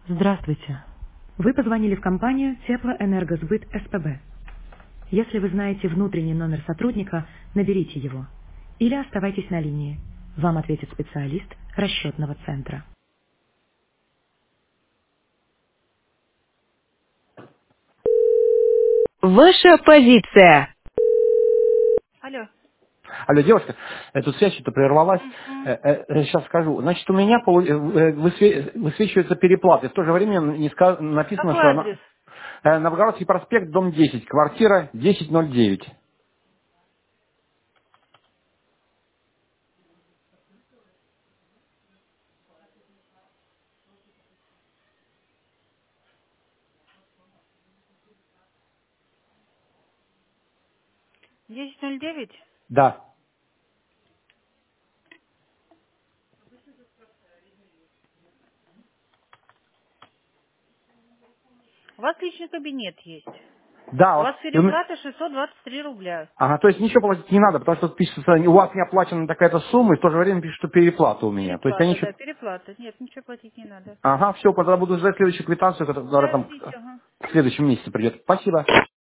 Здравствуйте. Вы позвонили в компанию Теплоэнергосбыт СПБ. Если вы знаете внутренний номер сотрудника, наберите его. Или оставайтесь на линии. Вам ответит специалист расчетного центра. Ваша позиция. Алло. Алло, девушка, тут связь что-то прервалась. Мгм. Сейчас скажу. Значит, у меня высвечивается переплата. И в то же время написано, Какой что адрес? Новгородский проспект, дом 10, квартира 1009. 1009. Да. У вас личный кабинет есть. Да, У вот. вас переплата 623 рубля. Ага, то есть ничего платить не надо, потому что тут пишется, у вас не оплачена такая-то сумма, и в то же время пишет, что переплата у меня. То есть они Переплата, еще... да, переплата. Нет, ничего платить не надо. Ага, все, тогда буду ждать следующую квитанцию, которая Да, там ждите, ага. в следующем месяце придет. Спасибо.